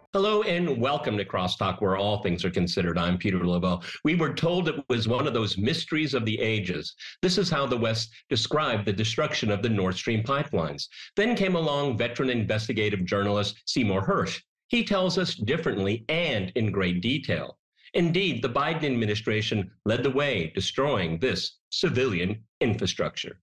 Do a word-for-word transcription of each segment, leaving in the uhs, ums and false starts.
Hello and welcome to Crosstalk, where all things are considered. I'm Peter Lobel. We were told it was one of those mysteries of the ages. This is how the West described the destruction of the Nord Stream pipelines. Then came along veteran investigative journalist Seymour Hersh. He tells us differently and in great detail. Indeed, the Biden administration led the way, destroying this civilian infrastructure.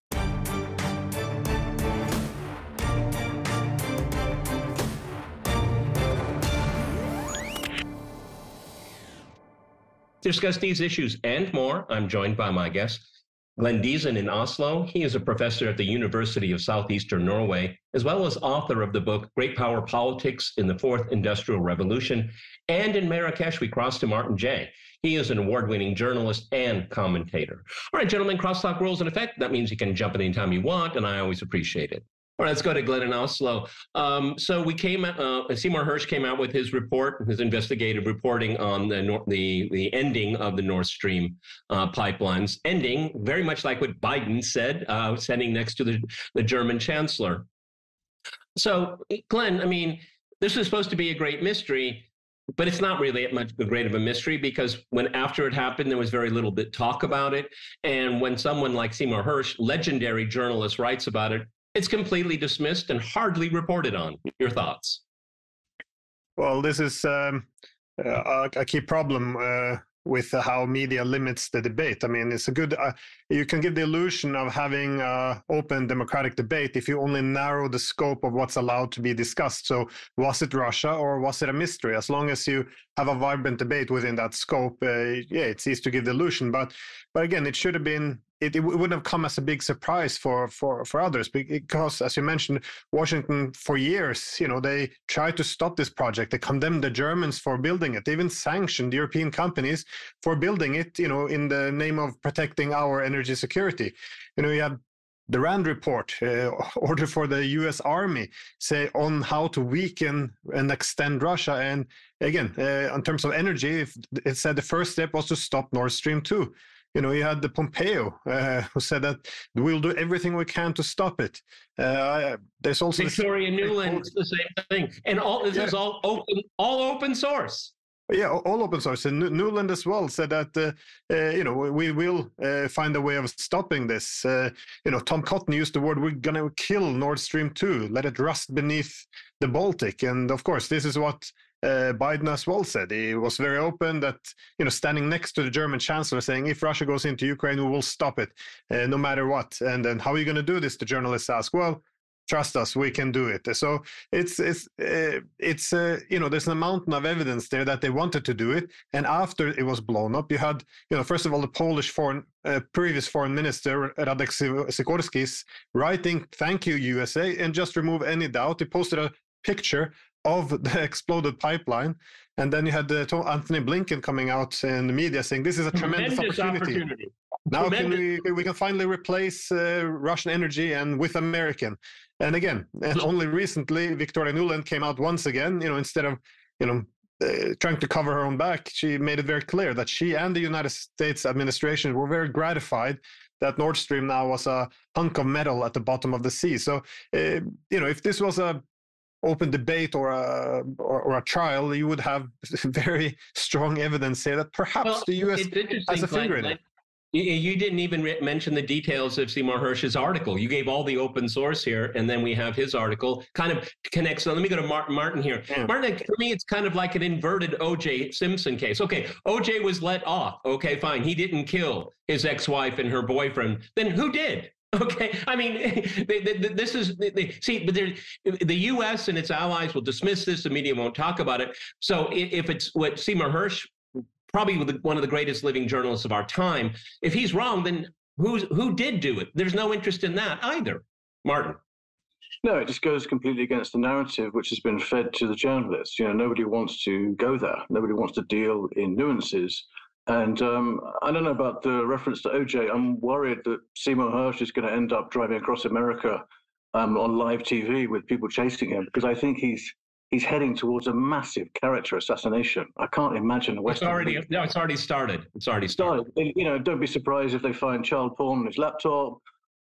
To discuss these issues and more, I'm joined by my guest, Glenn Diesen in Oslo. He is a professor at the University of Southeastern Norway, as well as author of the book Great Power Politics in the Fourth Industrial Revolution. And in Marrakesh, we cross to Martin Jay. He is an award-winning journalist and commentator. All right, gentlemen, Crosstalk rules in effect. That means you can jump in anytime you want, and I always appreciate it. All right, let's go to Glenn in Oslo. Um, so we came, uh, Seymour Hersh came out with his report, his investigative reporting on the the, the ending of the Nord Stream uh, pipelines, ending very much like what Biden said, uh, standing next to the, the German chancellor. So, Glenn, I mean, this is supposed to be a great mystery, but it's not really much great of a mystery because when after it happened, there was very little bit talk about it. And when someone like Seymour Hersh, legendary journalist, writes about it, it's completely dismissed and hardly reported on. Your thoughts? Well, this is um, a, a key problem uh, with how media limits the debate. I mean, it's a good, uh, you can give the illusion of having uh, open democratic debate if you only narrow the scope of what's allowed to be discussed. So was it Russia or was it a mystery? As long as you have a vibrant debate within that scope, uh, yeah, it's easy to give the illusion. But, but again, it should have been, It, it wouldn't have come as a big surprise for, for, for others because, as you mentioned, Washington for years, you know, they tried to stop this project. They condemned the Germans for building it. They even sanctioned European companies for building it, you know, in the name of protecting our energy security. You know, you have the Rand report, uh, order for the U S Army, say on how to weaken and extend Russia. And again, uh, in terms of energy, it said the first step was to stop Nord Stream two. You know, you had the Pompeo uh, who said that we'll do everything we can to stop it. Uh, there's also Victoria this, Nuland, it's the same thing, and all this yeah. is all open, all open source. Yeah, all open source. And Nuland as well said that uh, uh, you know we will uh, find a way of stopping this. Uh, you know, Tom Cotton used the word "we're gonna kill Nord Stream two, let it rust beneath the Baltic." And of course, this is what Uh, Biden as well said. He was very open that, you know, standing next to the German chancellor saying, if Russia goes into Ukraine, we will stop it uh, no matter what. And then how are you going to do this? The journalists ask, well, trust us, we can do it. So it's, it's, uh, it's uh, you know, there's a mountain of evidence there that they wanted to do it. And after it was blown up, you had, you know, first of all, the Polish foreign, uh, previous foreign minister, Radek Sikorski's writing, thank you, U S A, and just remove any doubt. He posted a picture of the exploded pipeline. And then you had uh, Anthony Blinken coming out in the media saying, this is a tremendous, tremendous opportunity. opportunity. Now can we, we can finally replace uh, Russian energy and with American. And again, and only recently, Victoria Nuland came out once again, you know, instead of, you know, uh, trying to cover her own back, she made it very clear that she and the United States administration were very gratified that Nord Stream now was a hunk of metal at the bottom of the sea. So, uh, you know, if this was a open debate or a or, or a trial, you would have very strong evidence here that perhaps well, the U S has a finger in it. You didn't even re- mention the details of Seymour Hersh's article. You gave all the open source here, and then we have his article kind of connects. So let me go to Martin, Martin here. Yeah. Martin, for me, it's kind of like an inverted O J Simpson case. Okay, O J was let off. Okay, fine. He didn't kill his ex-wife and her boyfriend. Then who did? Okay, I mean, they, they, this is, they, see, but the U S and its allies will dismiss this. The media won't talk about it. So if it's what Seymour Hersh, probably one of the greatest living journalists of our time, if he's wrong, then who's, who did do it? There's no interest in that either. Martin. No, it just goes completely against the narrative which has been fed to the journalists. You know, nobody wants to go there. Nobody wants to deal in nuances. And um, I don't know about the reference to O J. I'm worried that Seymour Hersh is going to end up driving across America um, on live T V with people chasing him, because I think he's he's heading towards a massive character assassination. I can't imagine a Western. It's already no, it's already started. It's already started. started. You know, don't be surprised if they find child porn on his laptop,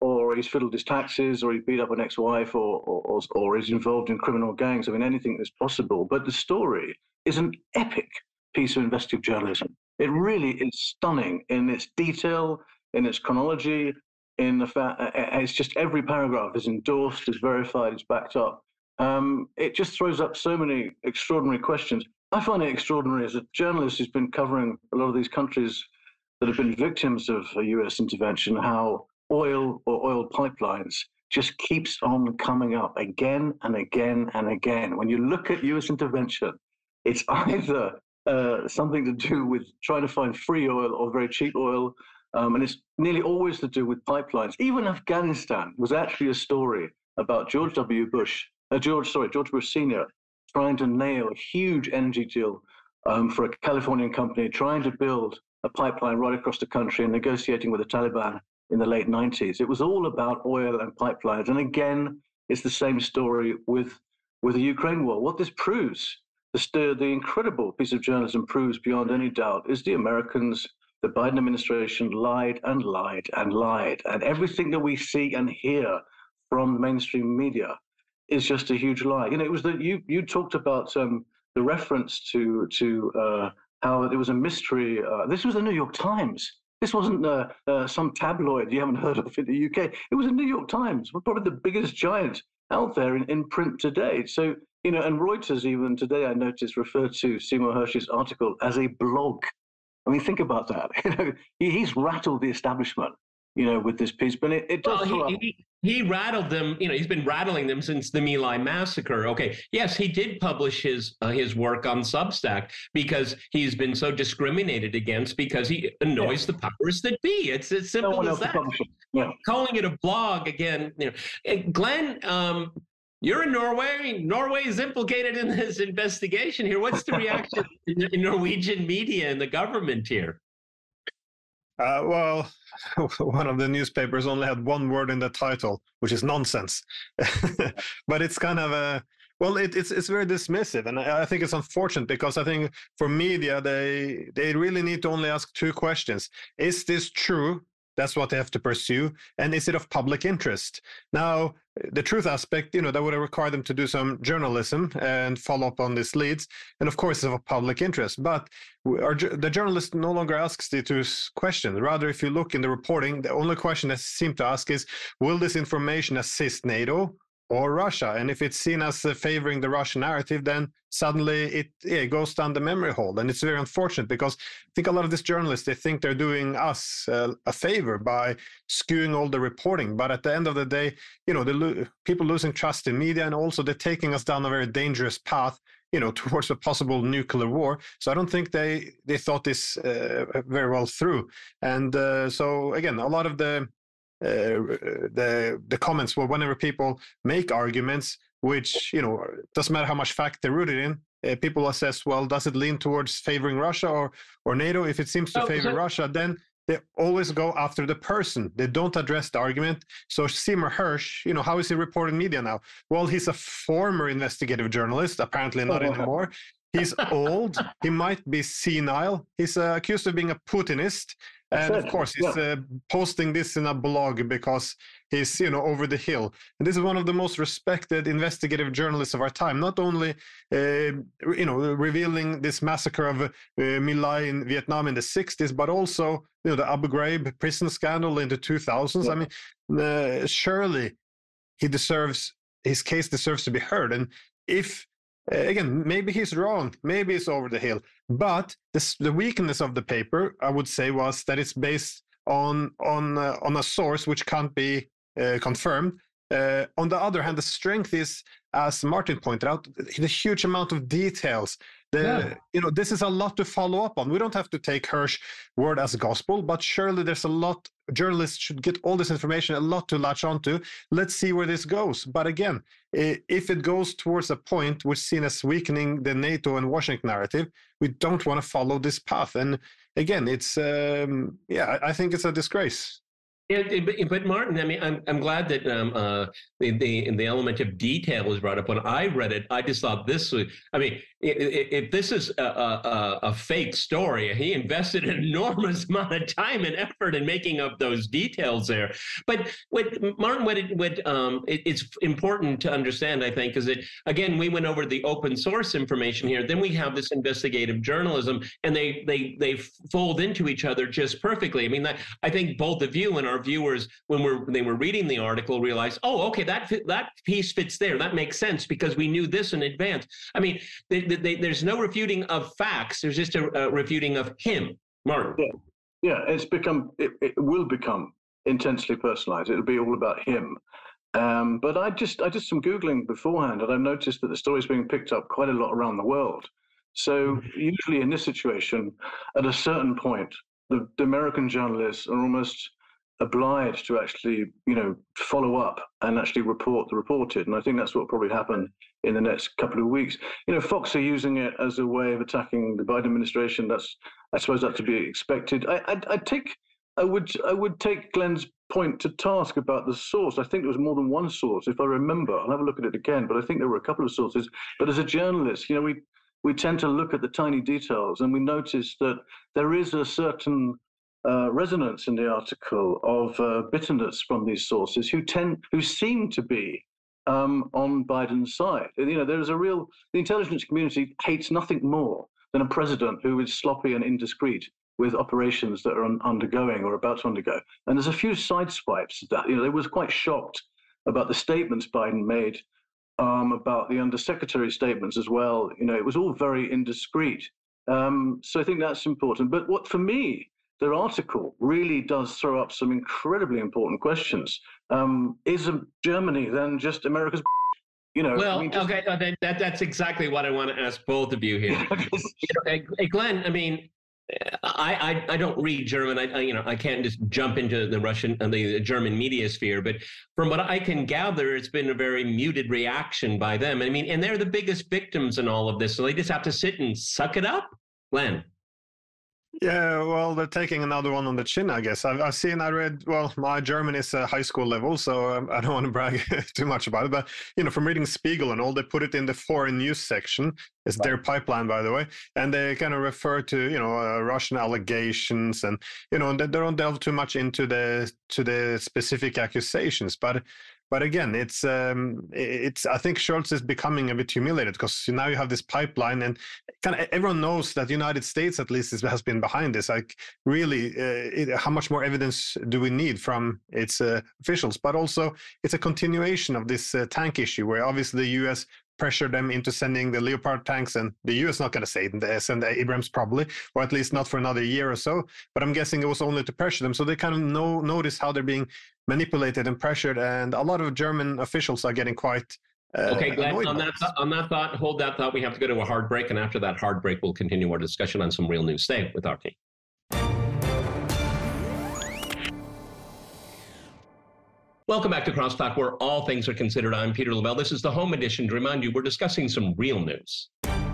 or he's fiddled his taxes, or he beat up an ex-wife, or, or, or is involved in criminal gangs. I mean, anything is possible. But the story is an epic piece of investigative journalism. It really is stunning in its detail, in its chronology, in the fact it's just every paragraph is endorsed, is verified, is backed up. Um, it just throws up so many extraordinary questions. I find it extraordinary as a journalist who's been covering a lot of these countries that have been victims of a U S intervention, how oil or oil pipelines just keeps on coming up again and again and again. When you look at U S intervention, it's either uh, something to do with trying to find free oil or very cheap oil, um, and it's nearly always to do with pipelines. Even Afghanistan was actually a story about George W. Bush, uh, George, sorry, George Bush Senior, trying to nail a huge energy deal um, for a Californian company, trying to build a pipeline right across the country and negotiating with the Taliban in the late nineties. It was all about oil and pipelines. And again, it's the same story with, with the Ukraine war. What this proves, the, the incredible piece of journalism proves beyond any doubt, is the Americans, the Biden administration lied and lied and lied. And everything that we see and hear from the mainstream media is just a huge lie. You know, it was that you, you talked about um, the reference to, to uh, how it was a mystery. Uh, this was the New York Times. This wasn't uh, uh, some tabloid you haven't heard of in the U K. It was the New York Times, probably the biggest giant out there in, in print today. So, you know, and Reuters even today, I noticed, referred to Seymour Hersh's article as a blog. I mean, think about that. You know, he, he's rattled the establishment, you know, with this piece. But it, it does. Well, he, he, he rattled them. You know, he's been rattling them since the My Lai massacre. Okay, yes, he did publish his uh, his work on Substack because he's been so discriminated against because he annoys yeah. the powers that be. It's as simple no as that. Yeah. Calling it a blog again. You know, Glenn. Um, You're in Norway. Norway is implicated in this investigation here. What's the reaction in Norwegian media and the government here? Uh, well, one of the newspapers only had one word in the title, which is nonsense. But it's kind of a, well, it, it's it's very dismissive, and I, I think it's unfortunate because I think for media they they really need to only ask two questions: is this true? That's what they have to pursue. And is it of public interest? Now, the truth aspect, you know, that would require them to do some journalism and follow up on these leads. And of course, it's of public interest. But our, the journalist no longer asks the two questions. Rather, if you look in the reporting, the only question they seem to ask is, will this information assist NATO or Russia? And if it's seen as uh, favoring the Russian narrative, then suddenly it, yeah, it goes down the memory hole. And it's very unfortunate because I think a lot of these journalists, they think they're doing us uh, a favor by skewing all the reporting. But at the end of the day, you know, the lo- people losing trust in media, and also they're taking us down a very dangerous path, you know, towards a possible nuclear war. So I don't think they, they thought this uh, very well through. And uh, so, again, a lot of the Uh, the the comments were whenever people make arguments, which, you know, doesn't matter how much fact they're rooted in, uh, people assess, well, does it lean towards favoring Russia or or NATO? If it seems to oh, favor so- Russia, then they always go after the person. They don't address the argument. So Seymour Hersh, you know, how is he reported in media now? Well, he's a former investigative journalist, apparently not oh, anymore. He's old. He might be senile. He's uh, accused of being a Putinist. And of course, he's uh, posting this in a blog because he's, you know, over the hill. And this is one of the most respected investigative journalists of our time, not only, uh, you know, revealing this massacre of uh, My Lai in Vietnam in the sixties, but also, you know, the Abu Ghraib prison scandal in the two thousands. Yeah. I mean, uh, surely he deserves, his case deserves to be heard. And if, Uh, again, maybe he's wrong, maybe it's over the hill, but this, the weakness of the paper, I would say, was that it's based on on uh, on a source which can't be uh, confirmed. Uh, on the other hand, the strength is, as Martin pointed out, the huge amount of details. The, yeah. You know, this is a lot to follow up on. We don't have to take Hersh's word as gospel, but surely there's a lot. Journalists should get all this information, a lot to latch onto. Let's see where this goes. But again, if it goes towards a point which is seen as weakening the NATO and Washington narrative, we don't want to follow this path. And again, it's, um, yeah, I think it's a disgrace. It, it, but Martin, I mean, I'm I'm glad that um, uh, the the the element of detail was brought up. When I read it, I just thought this was. I mean, if, if this is a, a, a fake story, he invested an enormous amount of time and effort in making up those details there. But what Martin, what it, what um, it, it's important to understand, I think, is that again we went over the open source information here. Then we have this investigative journalism, and they they they fold into each other just perfectly. I mean, that, I think both of you and our viewers, when we're they were reading the article, realized, oh, okay, that that piece fits there. That makes sense because we knew this in advance. I mean, they, they, there's no refuting of facts. There's just a, a refuting of him, Martin. Yeah, yeah. It's become. It, it will become intensely personalized. It'll be all about him. Um, but I just I did some googling beforehand, and I noticed that the story is being picked up quite a lot around the world. So usually in this situation, at a certain point, the, the American journalists are almost obliged to actually, you know, follow up and actually report the reported. And I think that's what will probably happen in the next couple of weeks. You know, Fox are using it as a way of attacking the Biden administration. That's, I suppose, that to be expected. I, I'd, I'd take, I would, I would take Glenn's point to task about the source. I think there was more than one source, if I remember. I'll have a look at it again, but I think there were a couple of sources. But as a journalist, you know, we we tend to look at the tiny details, and we notice that there is a certain Uh, resonance in the article of uh, bitterness from these sources who tend, who seem to be um, on Biden's side. You know, there is a real, the intelligence community hates nothing more than a president who is sloppy and indiscreet with operations that are un- undergoing or about to undergo. And there's a few side swipes of that. You know, they was quite shocked about the statements Biden made, um, about the undersecretary statements as well. You know, it was all very indiscreet. Um, so I think that's important. But what, for me, their article really does throw up some incredibly important questions. Um, is Germany then just America's? You know, well, I mean, just... okay, that, that that's exactly what I want to ask both of you here. you know, hey, Glenn, I mean, I, I I don't read German. I, I you know I can't just jump into the Russian and the German media sphere. But from what I can gather, it's been a very muted reaction by them. I mean, and they're the biggest victims in all of this, so they just have to sit and suck it up, Glenn. Yeah, well, they're taking another one on the chin, I guess. I've, I've seen, I read, well, my German is a high school level, so um, I don't want to brag too much about it. But, you know, from reading Spiegel and all, they put it in the foreign news section. It's their pipeline, by the way. And they kind of refer to, you know, uh, Russian allegations and, you know, they, they don't delve too much into the to the specific accusations. But But again, it's um, it's. I think Scholz is becoming a bit humiliated because now you have this pipeline, and kind of everyone knows that the United States, at least, is, has been behind this. Like, really, uh, it, how much more evidence do we need from its uh, officials? But also, it's a continuation of this uh, tank issue, where obviously the U S pressure them into sending the Leopard tanks, and the U S not going to say they send the Abrams probably, or at least not for another year or so. But I'm guessing it was only to pressure them, so they kind of know notice how they're being manipulated and pressured, and a lot of German officials are getting quite. Uh, okay, Glenn. On that th- on that thought, hold that thought. We have to go to a hard break, and after that hard break, we'll continue our discussion on some real news. Stay with our team. Welcome back to Crosstalk, where all things are considered. I'm Peter Lavelle. This is the home edition. To remind you, we're discussing some real news.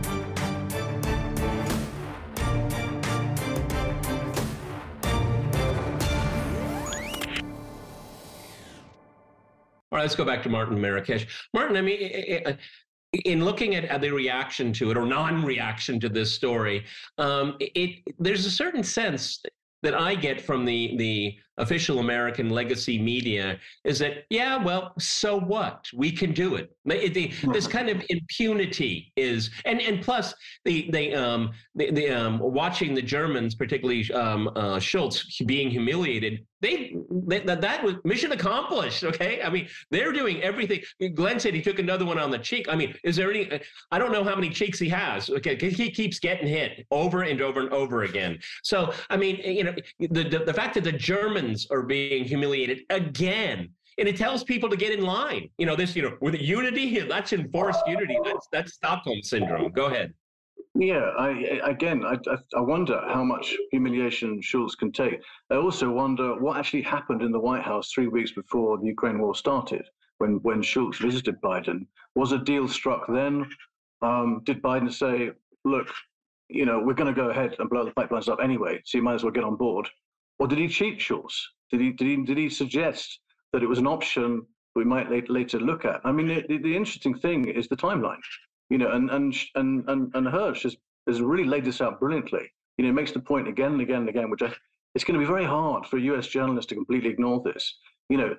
All right, let's go back to Martin Marrakesh. Martin, I mean, in looking at the reaction to it or non-reaction to this story, um, it there's a certain sense that I get from the the official American legacy media is that, yeah, well, so what? We can do it. The, the, this kind of impunity is, and and plus the they um the, the um watching the Germans, particularly um uh, Scholz, being humiliated. They, they that that was mission accomplished. Okay, I mean they're doing everything. Glenn said he took another one on the cheek. I mean, is there any? I don't know how many cheeks he has. Okay, he keeps getting hit over and over and over again. So I mean, you know, the the, the fact that the Germans are being humiliated again, and it tells people to get in line. You know, this, you know, with unity, that's enforced unity. That's that's Stockholm syndrome. Go ahead. Yeah, I again, I, I wonder how much humiliation Scholz can take. I also wonder what actually happened in the White House three weeks before the Ukraine war started, when when Scholz visited Biden. Was a deal struck then? Um, did Biden say, "Look, you know, we're going to go ahead and blow the pipelines up anyway, so you might as well get on board"? Or did he cheat Scholz? Did he did he did he suggest that it was an option we might later, later look at? I mean, the, the interesting thing is the timeline, you know, and and and and, and Hersh has, has really laid this out brilliantly. You know, it makes the point again and again and again, which I, it's going to be very hard for a U S journalist to completely ignore this. You know,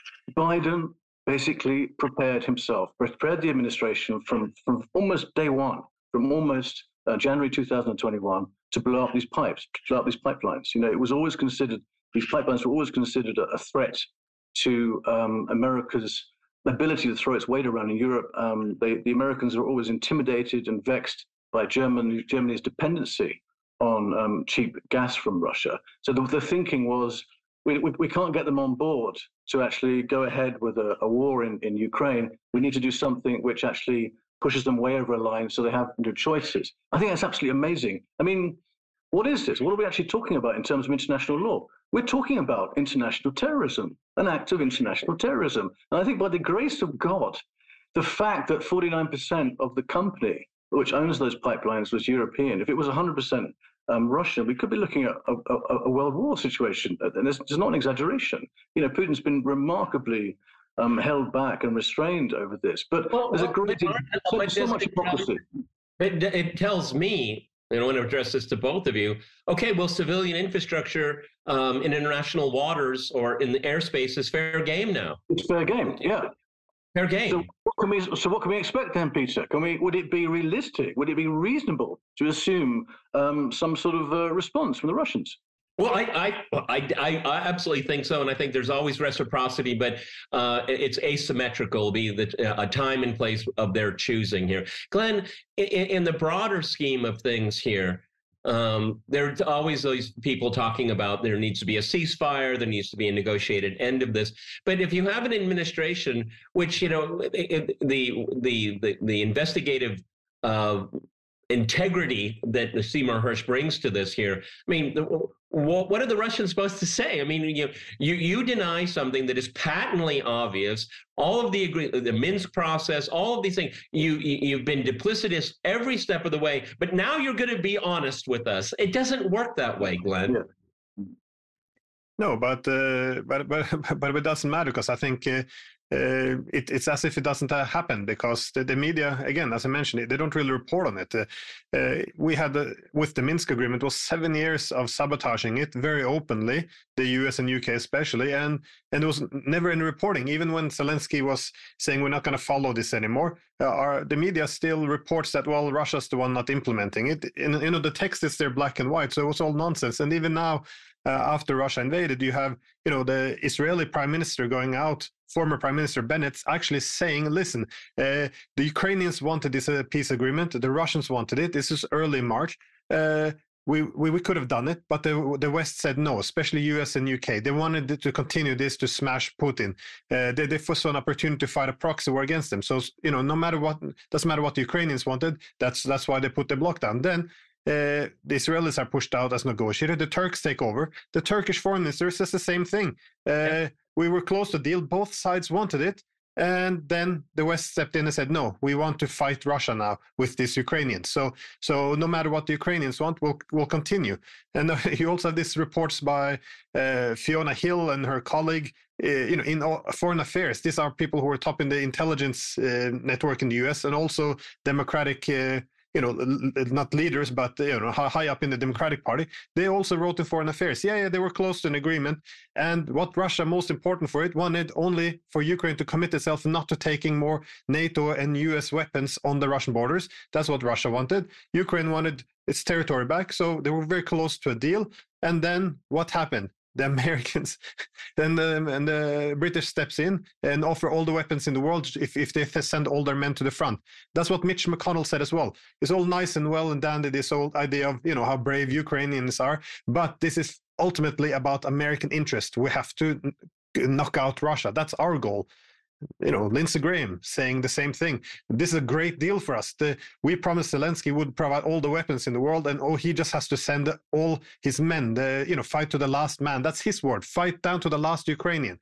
Biden basically prepared himself, prepared the administration from from almost day one, from almost uh, January two thousand twenty-one, to blow up these pipes, to blow up these pipelines. You know, it was always considered, these pipelines were always considered a, a threat to um, America's ability to throw its weight around in Europe. Um, they, the Americans are always intimidated and vexed by Germany, Germany's dependency on um, cheap gas from Russia. So the, the thinking was, we, we, we can't get them on board to actually go ahead with a, a war in, in Ukraine. We need to do something which actually pushes them way over a line so they have no choices. I think that's absolutely amazing. I mean, what is this? What are we actually talking about in terms of international law? We're talking about international terrorism, an act of international terrorism. And I think by the grace of God, the fact that forty-nine percent of the company which owns those pipelines was European, if it was one hundred percent um, Russian, we could be looking at a, a, a world war situation. And it's, it's not an exaggeration. You know, Putin's been remarkably um, held back and restrained over this. But well, there's well, a great, so, so much hypocrisy. It, it tells me, and I want to address this to both of you, okay, well, civilian infrastructure um, in international waters or in the airspace is fair game now. It's fair game, yeah. Fair game. So what can we, so what can we expect then, Peter? Can we, would it be realistic? Would it be reasonable to assume um, some sort of uh, response from the Russians? Well, I, I, I, I absolutely think so, and I think there's always reciprocity, but uh, it's asymmetrical, be the uh, a time and place of their choosing here. Glenn, in, in the broader scheme of things here, um, there's always those people talking about there needs to be a ceasefire, there needs to be a negotiated end of this. But if you have an administration which, you know, it, the the the, the investigative uh, integrity that Seymour Hersh brings to this here, I mean, what, what are the Russians supposed to say? I mean, you you you deny something that is patently obvious. All of the agree, the Minsk process, all of these things. You, you you've been duplicitous every step of the way, but now you're going to be honest with us. It doesn't work that way, Glenn. Yeah. No, but uh, but but but it doesn't matter because I think. Uh, Uh, it, it's as if it doesn't uh, happen because the, the media, again, as I mentioned, they don't really report on it. Uh, uh, we had, uh, with the Minsk agreement, was seven years of sabotaging it very openly, the U S and U K especially, and, and there was never any reporting. Even when Zelensky was saying we're not going to follow this anymore, uh, our, the media still reports that, well, Russia's the one not implementing it. And, you know, the text is there black and white, so it was all nonsense. And even now, uh, after Russia invaded, you have, you know, the Israeli prime minister going out, former Prime Minister Bennett, actually saying, listen, uh, the Ukrainians wanted this uh, peace agreement, the Russians wanted it, this is early March, uh, we, we we could have done it, but the, the West said no, especially U S and U K. They wanted to continue this to smash Putin. Uh, they, they foresaw an opportunity to fight a proxy war against them. So, you know, no matter what, doesn't matter what the Ukrainians wanted, that's, that's why they put the block down. Then Uh, the Israelis are pushed out as negotiated. The Turks take over. The Turkish foreign minister says the same thing. Uh, yeah. We were close to deal. Both sides wanted it. And then the West stepped in and said, no, we want to fight Russia now with these Ukrainians. So so no matter what the Ukrainians want, we'll, we'll continue. And uh, you also have these reports by uh, Fiona Hill and her colleague uh, you know, in foreign affairs. These are people who are top in the intelligence uh, network in the U S and also Democratic uh, you know, not leaders, but, you know, high up in the Democratic Party, they also wrote in Foreign Affairs, yeah, yeah, they were close to an agreement. And what Russia, most important for it, wanted only for Ukraine to commit itself not to taking more NATO and U S weapons on the Russian borders. That's what Russia wanted. Ukraine wanted its territory back, so they were very close to a deal. And then what happened? The Americans, then the, and the British steps in and offer all the weapons in the world if, if they send all their men to the front. That's what Mitch McConnell said as well. It's all nice and well and dandy, this old idea of, you know, how brave Ukrainians are, but this is ultimately about American interest. We have to knock out Russia. That's our goal. You know, Lindsey Graham saying the same thing. This is a great deal for us. The, we promised Zelensky would provide all the weapons in the world, and oh, he just has to send all his men. The, you know, fight to the last man. That's his word. Fight down to the last Ukrainian.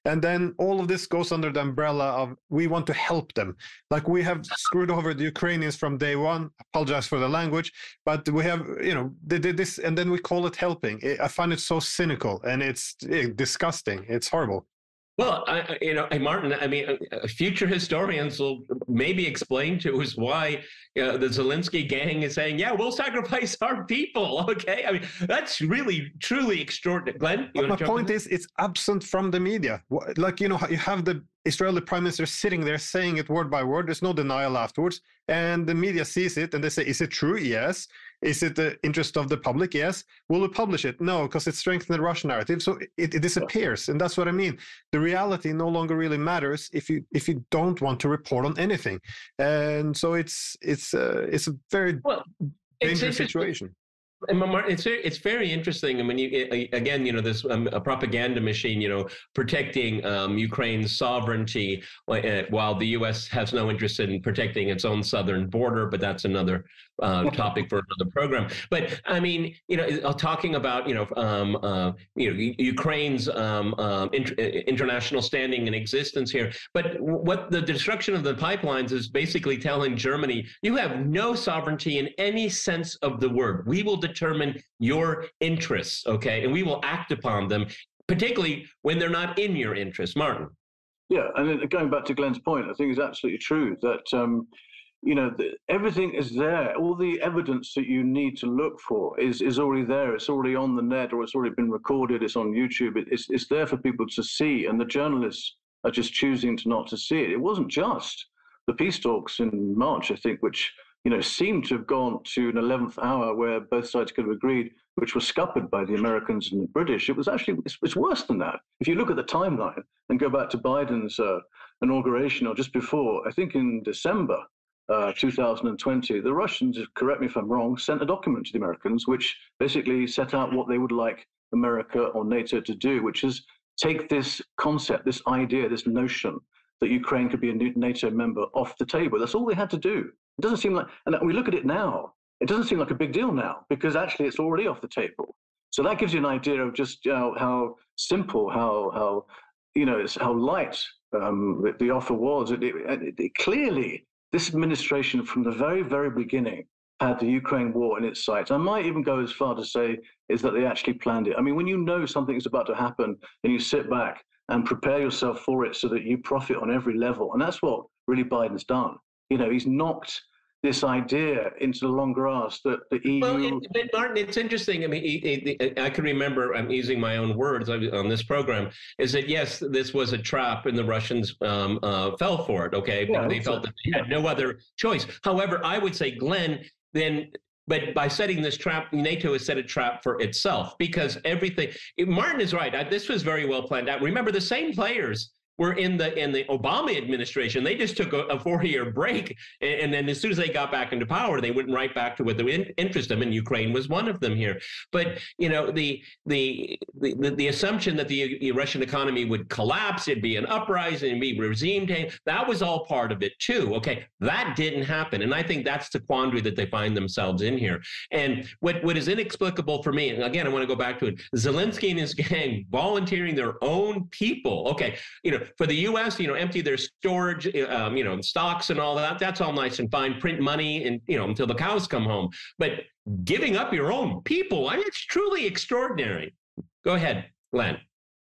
And then all of this goes under the umbrella of we want to help them. Like we have screwed over the Ukrainians from day one. Apologize for the language, but we have, you know, this, and then we call it helping. I find it so cynical and it's disgusting. It's horrible. Well, I, you know, Martin, I mean, future historians will maybe explain to us why uh, the Zelensky gang is saying, yeah, we'll sacrifice our people. Okay. I mean, that's really, truly extraordinary. Glenn? But my point is, it's absent from the media. Like, you know, you have the Israeli prime minister sitting there saying it word by word. There's no denial afterwards. And the media sees it and they say, is it true? Yes. Is it the interest of the public? Yes. Will we publish it? No, because it strengthens the Russian narrative. So it, it disappears. And that's what I mean. The reality no longer really matters if you if you don't want to report on anything. And so it's it's uh, it's a very well, dangerous situation. It's it's very interesting. I mean, you, again, you know, this um, a propaganda machine, you know, protecting um, Ukraine's sovereignty uh, while the U S has no interest in protecting its own southern border. But that's another uh, topic for another program. But I mean, you know, talking about, you know, um, uh, you know, Ukraine's um, um, inter international standing and existence here. But what the destruction of the pipelines is basically telling Germany, you have no sovereignty in any sense of the word. We will determine your interests, okay? And we will act upon them, particularly when they're not in your interest. Martin. Yeah, and then going back to Glenn's point, I think it's absolutely true that, um, you know, the, everything is there. All the evidence that you need to look for is, is already there. It's already on the net, or it's already been recorded. It's on YouTube. It, it's, it's there for people to see, and the journalists are just choosing to not to see it. It wasn't just the peace talks in March, I think, which you know, seemed to have gone to an eleventh hour where both sides could have agreed, which was scuppered by the Americans and the British. It was actually, it's, it's worse than that. If you look at the timeline and go back to Biden's uh, inauguration, or just before, I think in December uh, two thousand twenty, the Russians, correct me if I'm wrong, sent a document to the Americans, which basically set out what they would like America or NATO to do, which is take this concept, this idea, this notion that Ukraine could be a NATO member off the table. That's all they had to do. It doesn't seem like, and we look at it now, it doesn't seem like a big deal now, because actually it's already off the table. So that gives you an idea of just you know, how simple, how, how you know, it's how light um, the, the offer was. It, it, it, clearly, this administration from the very, very beginning had the Ukraine war in its sights. I might even go as far to say is that they actually planned it. I mean, when you know something is about to happen and you sit back and prepare yourself for it so that you profit on every level, and that's what really Biden's done. You know, he's knocked this idea into the long grass that the E U. Well, it, but Martin, it's interesting. I mean, it, it, I can remember, I'm using my own words on this program, is that yes, this was a trap and the Russians um, uh, fell for it, okay? Yeah, they felt that they had no other choice. However, I would say, Glenn, then, but by setting this trap, NATO has set a trap for itself, because everything, Martin is right. I, this was very well planned out. Remember, the same players were in the in the Obama administration. They just took a, a four-year break, and, and then as soon as they got back into power, they went right back to what the in, interest them, and Ukraine was one of them here. But you know, the the the, the assumption that the, the Russian economy would collapse, it'd be an uprising, it'd be regime change, that was all part of it too. Okay, that didn't happen, and I think that's the quandary that they find themselves in here. And what what is inexplicable for me, and again, I want to go back to it, Zelensky and his gang volunteering their own people. Okay, you know. For the U S, you know, empty their storage, um, you know, stocks and all that. That's all nice and fine. Print money and, you know, until the cows come home. But giving up your own people, I mean, it's truly extraordinary. Go ahead, Glenn.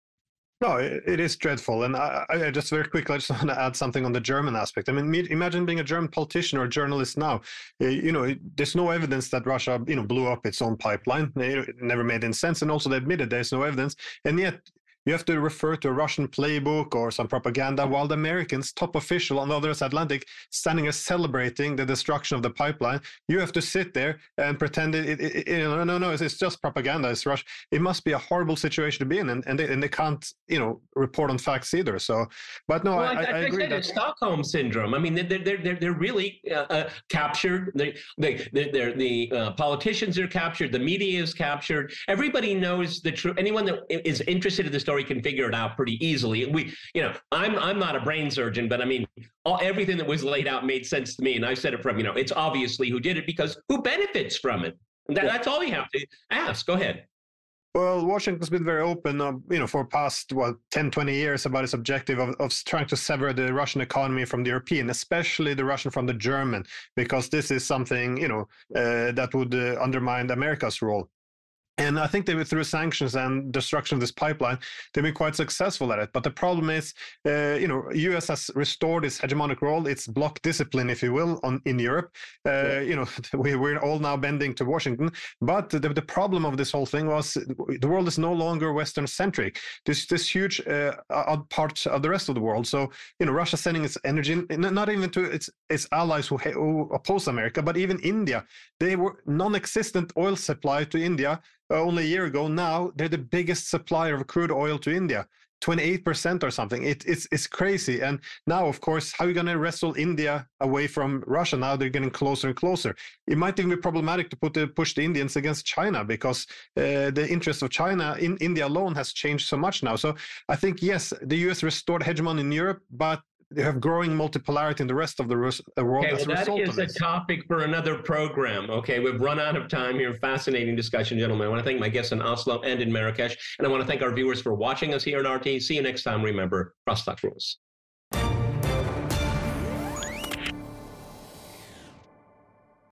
No, it, it is dreadful. And I, I just very quickly, I just want to add something on the German aspect. I mean, imagine being a German politician or a journalist now. Uh, you know, there's no evidence that Russia, you know, blew up its own pipeline. It never made any sense. And also they admitted there's no evidence. And yet, you have to refer to a Russian playbook or some propaganda, while the Americans, top official on the other side of the Atlantic, standing there celebrating the destruction of the pipeline. You have to sit there and pretend it, it, it you know, no, no, it's, it's just propaganda. It's Russia. It must be a horrible situation to be in, and, and, they, and they can't, you know, report on facts either. So, but no, well, I, I, I agree. Said, it's Stockholm syndrome. I mean, they're they're they're, they're really uh, uh, captured. They they they're, they're the uh, politicians are captured. The media is captured. Everybody knows the truth. Anyone that is interested in the story can figure it out pretty easily. We, you know, I'm I'm not a brain surgeon, but I mean, all, everything that was laid out made sense to me, and I said it from, you know, it's obviously who did it, because who benefits from it. That, that's all you have to ask. Go ahead. Well, Washington's been very open, uh, you know, for past, what, ten, twenty years about its objective of, of trying to sever the Russian economy from the European, especially the Russian from the German, because this is something, you know, uh, that would uh, undermine America's role. And I think they were, through sanctions and destruction of this pipeline, they've been quite successful at it. But the problem is, uh, you know, U S has restored its hegemonic role, its bloc discipline, if you will, on in Europe. Uh, yeah. You know, we, we're all now bending to Washington. But the, the problem of this whole thing was the world is no longer Western-centric. There's this huge uh, part of the rest of the world. So, you know, Russia sending its energy, not even to its, its allies who, who oppose America, but even India. They were non-existent oil supply to India Uh, only a year ago. Now they're the biggest supplier of crude oil to India, twenty-eight percent or something. It, it's it's crazy. And now, of course, how are you going to wrestle India away from Russia? Now they're getting closer and closer. It might even be problematic to put the, push the Indians against China, because uh, the interest of China in India alone has changed so much now. So I think, yes, the U S restored hegemony in Europe, but they have growing multipolarity in the rest of the world. Okay, as well, a result that is of a this. topic for another program. Okay, we've run out of time here. Fascinating discussion, gentlemen. I want to thank my guests in Oslo and in Marrakesh, and I want to thank our viewers for watching us here at R T. See you next time. Remember, crosstalk rules.